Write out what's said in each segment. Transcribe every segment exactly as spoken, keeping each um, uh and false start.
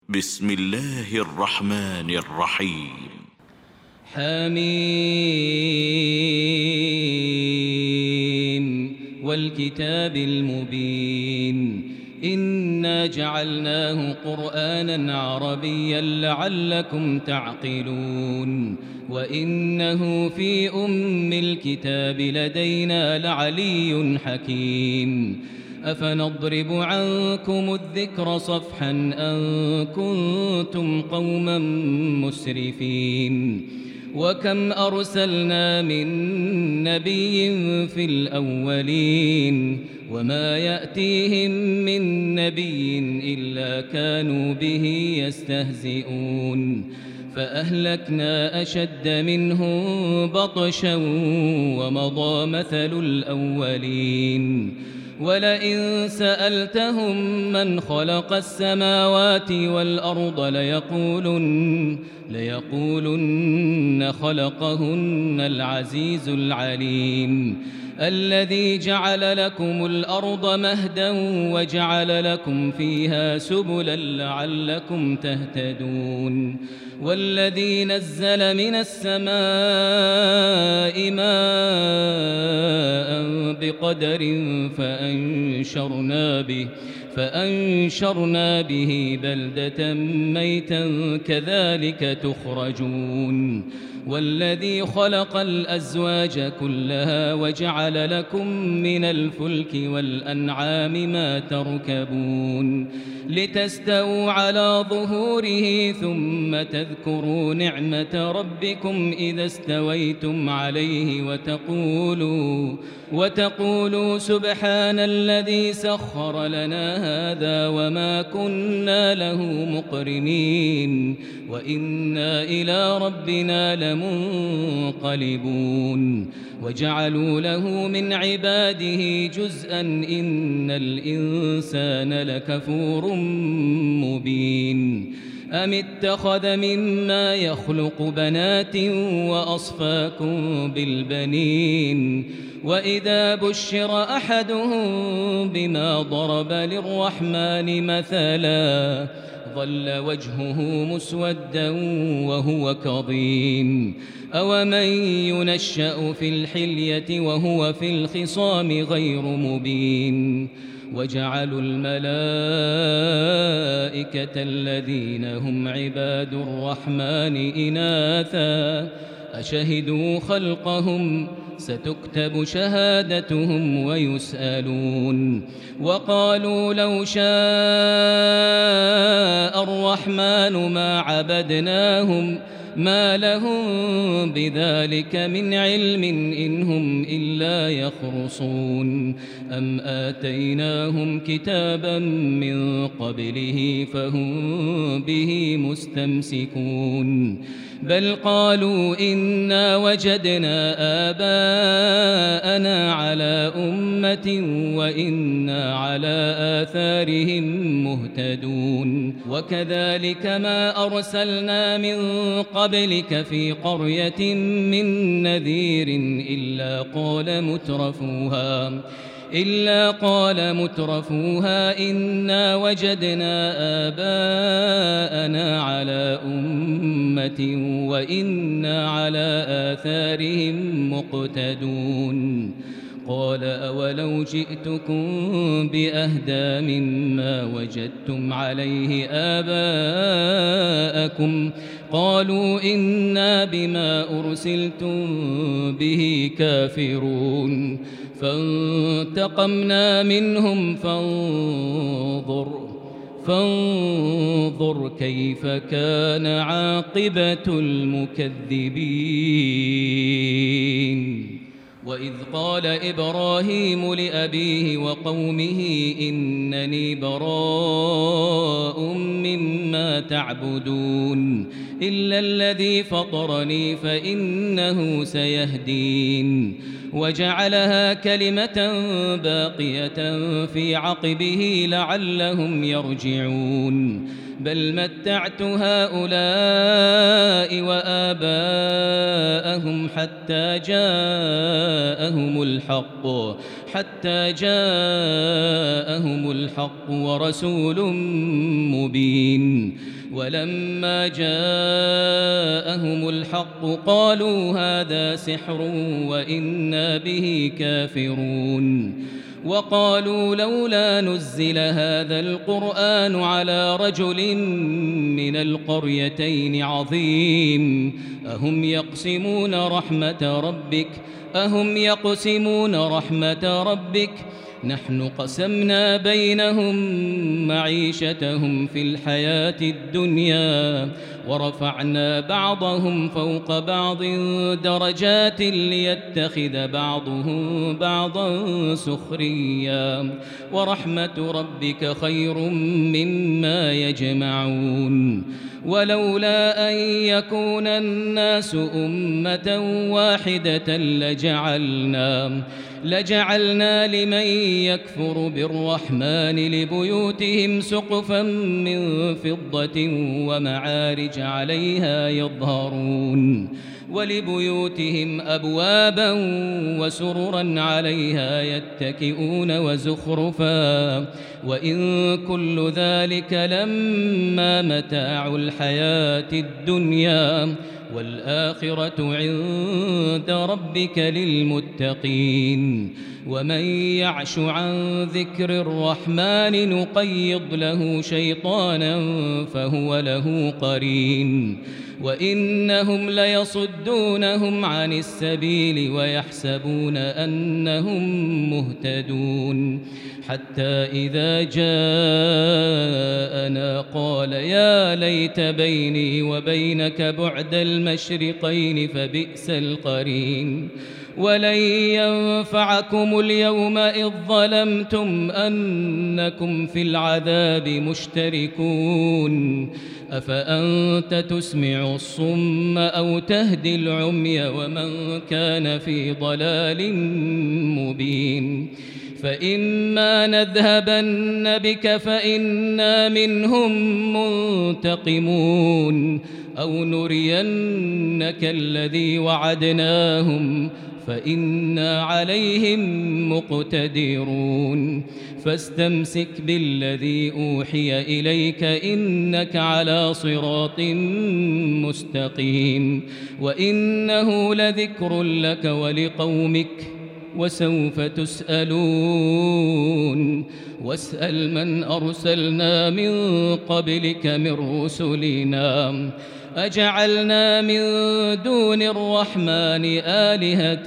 بسم الله الرحمن الرحيم. حميم والكتاب المبين إنا جعلناه قرآنا عربيا لعلكم تعقلون وإنه في أم الكتاب لدينا لعلي حكيم أفنضرب عنكم الذكر صفحا أن كنتم قوما مسرفين وكم أرسلنا من نبي في الأولين وما يأتيهم من نبي إلا كانوا به يستهزئون فأهلكنا أشد منهم بطشا ومضى مثل الأولين ولئن سألتهم من خلق السماوات والأرض ليقولن, ليقولن خلقهن العزيز العليم الذي جعل لكم الأرض مهدا وجعل لكم فيها سبلا لعلكم تهتدون والذي نزل من السماء ماء بقدر فأنشرنا به فأنشرنا به بلدة ميتا كذلك تخرجون والذي خلق الأزواج كلها وجعل لكم من الفلك والأنعام ما تركبون لتستووا على ظهوره ثم تذكروا نعمة ربكم إذا استويتم عليه وتقولوا, وتقولوا سبحان الذي سخر لنا هذا وما كنا له مقرنين وإنا إلى ربنا لمنقلبون وجعلوا له من عباده جزءا إن الإنسان لكفور مبين أم اتخذ مما يخلق بنات وأصفاكم بالبنين وإذا بشر أحدهم بما ضرب للرحمن مثلا ظل وجهه مسودا وهو كظيم أومن ينشأ في الحلية وهو في الخصام غير مبين وجعلوا الملائكة الذين هم عباد الرحمن إناثا أشهدوا خلقهم ستكتب شهادتهم ويسألون وقالوا لو شاء الرحمن ما عبدناهم ما لهم بذلك من علم إن هم إلا يخرصون أم آتيناهم كتابا من قبله فهم به مستمسكون بل قالوا إنا وجدنا آباءنا على أمة وإنا على آثارهم مهتدون وكذلك ما أرسلنا من قبلك في قرية من نذير إلا قال مترفوها إلا قال مترفوها إنا وجدنا آباءنا على أمة وإنا على آثارهم مقتدون قال أولو جئتكم بأهدى مما وجدتم عليه آباءكم قالوا إنا بما أرسلتم به كافرون فانتقمنا منهم فانظر فانظر كيف كان عاقبة المكذبين وإذ قال إبراهيم لأبيه وقومه إنني براء مما تعبدون إلا الذي فطرني فإنه سيهدين وجعلها كلمة باقية في عقبه لعلهم يرجعون بل متعت هؤلاء وآباءهم حتى جاءهم الحق حتى جاءهم الحق ورسول مبين ولما جاءهم الحق قالوا هذا سحر وإنا به كافرون وقالوا لولا نزل هذا القرآن على رجل من القريتين عظيم أهم يقسمون رحمة ربك أهم يقسمون رحمة ربك نحن قسمنا بينهم معيشتهم في الحياة الدنيا ورفعنا بعضهم فوق بعض درجات ليتخذ بعضهم بعضا سخريا ورحمة ربك خير مما يجمعون ولولا أن يكون الناس أمة واحدة لجعلنا لجعلنا لمن يكفر بالرحمن لبيوتهم سقفا من فضة ومعارج عليها يظهرون ولبيوتهم أبوابا وسررا عليها يتكئون وزخرفا وإن كل ذلك لما متاع الحياة الدنيا والآخرة عند ربك للمتقين ومن يعش عن ذكر الرحمن نقيض له شيطانا فهو له قرين وإنهم ليصدونهم عن السبيل ويحسبون أنهم مهتدون حتى إذا جاءنا قال يا ليت بيني وبينك بعد المشرقين فبئس القرين ولن ينفعكم اليوم إذ ظلمتم أنكم في العذاب مشتركون أفأنت تسمع الصم أو تهدي العمي ومن كان في ضلال مبين فإما نذهبن بك فإنا منهم منتقمون أو نرينك الذي وعدناهم فإنا عليهم مقتدرون فاستمسك بالذي أوحي إليك إنك على صراط مستقيم وإنه لذكر لك ولقومك وسوف تسألون واسأل من أرسلنا من قبلك من رسلنا أجعلنا من دون الرحمن آلهة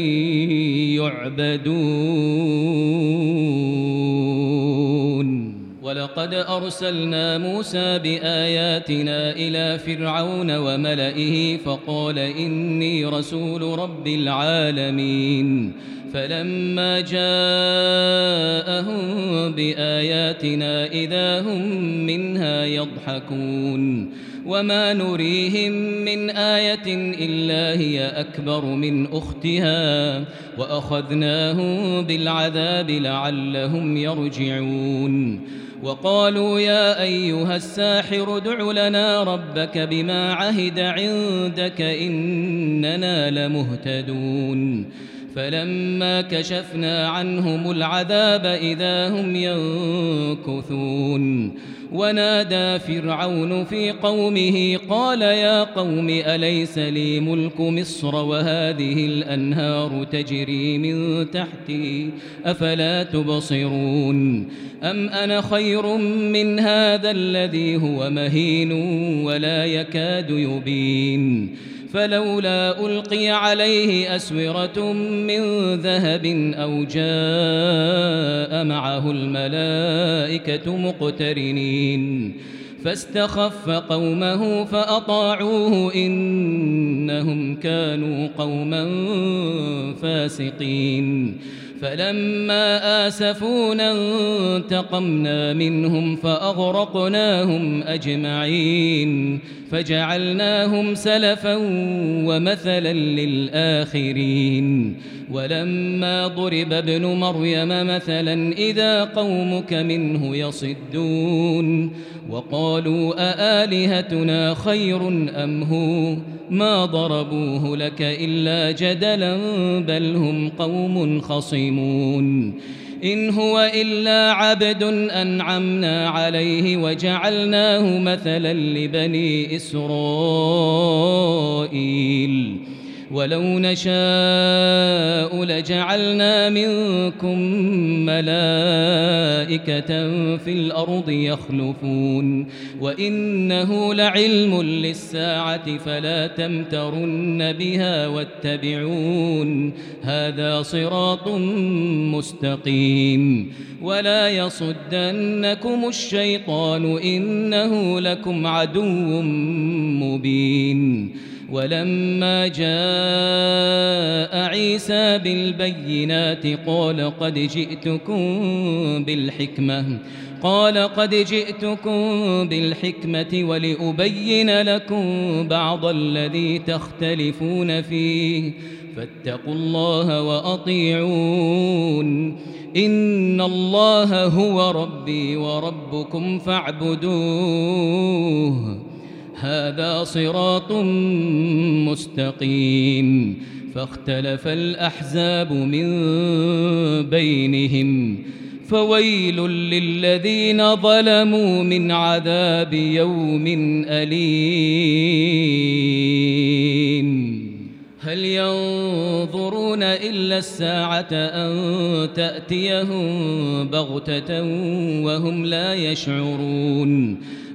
يعبدون ولقد أرسلنا موسى بآياتنا إلى فرعون وملئه فقال إني رسول رب العالمين فلما جاءهم بآياتنا إذا هم منها يضحكون وما نريهم من آية إلا هي أكبر من أختها وأخذناهم بالعذاب لعلهم يرجعون وقالوا يا أيها الساحر ادع لنا ربك بما عهد عندك إننا لمهتدون فلما كشفنا عنهم العذاب إذا هم ينكثون ونادى فرعون في قومه قال يا قوم أليس لي ملك مصر وهذه الأنهار تجري من تحتي أفلا تبصرون أم أنا خير من هذا الذي هو مهين ولا يكاد يبين فلولا ألقي عليه أسورة من ذهب أو جاء معه الملائكة مقترنين فاستخف قومه فأطاعوه إنهم كانوا قوما فاسقين فلما آسفونا انتقمنا منهم فأغرقناهم أجمعين فجعلناهم سلفا ومثلا للآخرين ولما ضرب ابن مريم مثلا إذا قومك منه يصدون وقالوا أآلهتنا خير أم هو ما ضربوه لك إلا جدلا بل هم قوم خصمون إن هو إلا عبد أنعمنا عليه وجعلناه مثلا لبني إسرائيل ولو نشاء لجعلنا منكم ملائكة في الأرض يخلفون وإنه لعلم للساعة فلا تمترن بها واتبعون هذا صراط مستقيم ولا يصدنكم الشيطان إنه لكم عدو مبين ولما جاء عيسى بالبينات قال قد جئتكم بالحكمة قال قد جئتكم بالحكمة ولأبين لكم بعض الذي تختلفون فيه فاتقوا الله وأطيعون إن الله هو ربي وربكم فاعبدوه هذا صراط مستقيم فاختلف الأحزاب من بينهم فويل للذين ظلموا من عذاب يوم أليم هل ينظرون إلا الساعة أن تأتيهم بغتة وهم لا يشعرون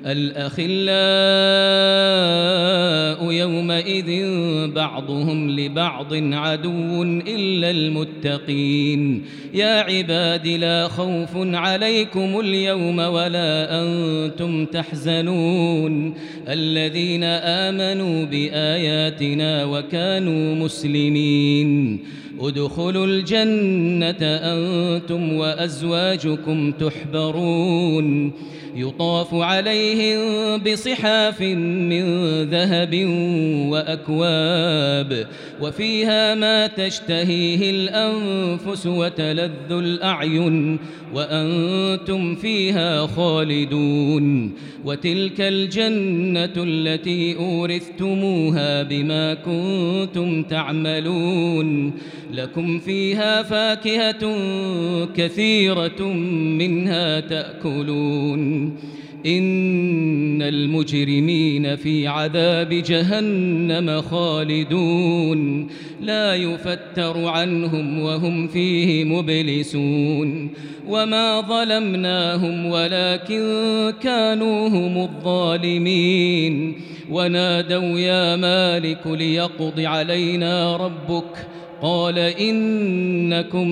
الأخلاء يومئذ بعضهم لبعض عدو إلا المتقين يا عباد لا خوف عليكم اليوم ولا أنتم تحزنون الذين آمنوا بآياتنا وكانوا مسلمين ادخلوا الجنة أنتم وأزواجكم تحبرون يطاف عليهم بصحاف من ذهب وأكواب وفيها ما تشتهيه الأنفس وتلذ الأعين وأنتم فيها خالدون وتلك الجنة التي أورثتموها بما كنتم تعملون لكم فيها فاكهة كثيرة منها تأكلون إن المجرمين في عذاب جهنم خالدون لا يفتر عنهم وهم فيه مبلسون وما ظلمناهم ولكن كانوا هم الظالمين ونادوا يا مالك ليقض علينا ربك قال إنكم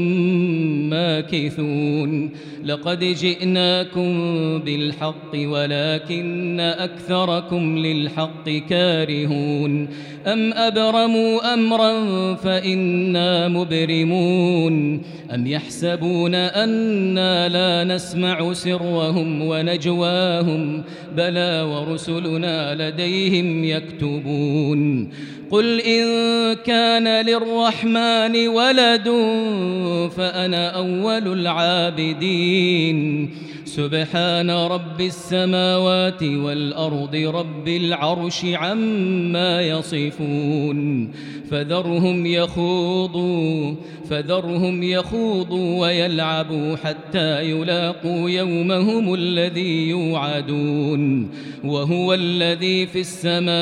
ماكثون لقد جئناكم بالحق ولكن أكثركم للحق كارهون أم أبرموا أمرا فإنا مبرمون أم يحسبون أنا لا نسمع سرهم ونجواهم بلى ورسلنا لديهم يكتبون قل إن كان للرحمن ولد فأنا أول العابدين سبحان رب السماوات والأرض رب العرش عما يصفون فذرهم يخوضوا فذرهم يخوضوا ويلعبوا حتى يلاقوا يومهم الذي يوعدون وهو الذي في السماء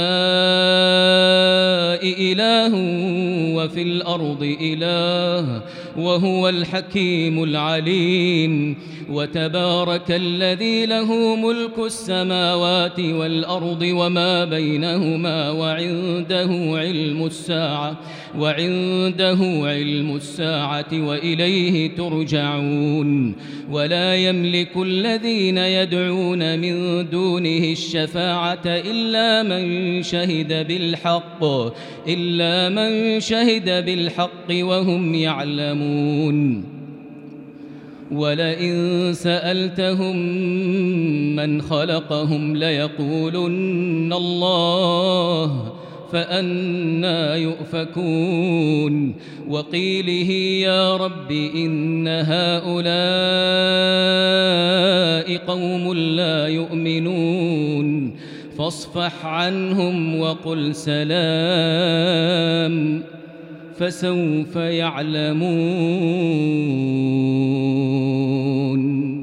إله وفي الأرض إله وهو الحكيم العليم وتبارك الذي له ملك السماوات والأرض وما بينهما وعنده علم الساعة وعنده علم الساعة وإليه ترجعون ولا يملك الذين يدعون من دونه الشفاعة إلا من شهد بالحق إلا من شهد بالحق وهم يعلمون ولئن سألتهم من خلقهم ليقولن الله فأنى يؤفكون وقيله يا رب إن هؤلاء قوم لا يؤمنون فاصفح عنهم وقل سلام فسوف يعلمون.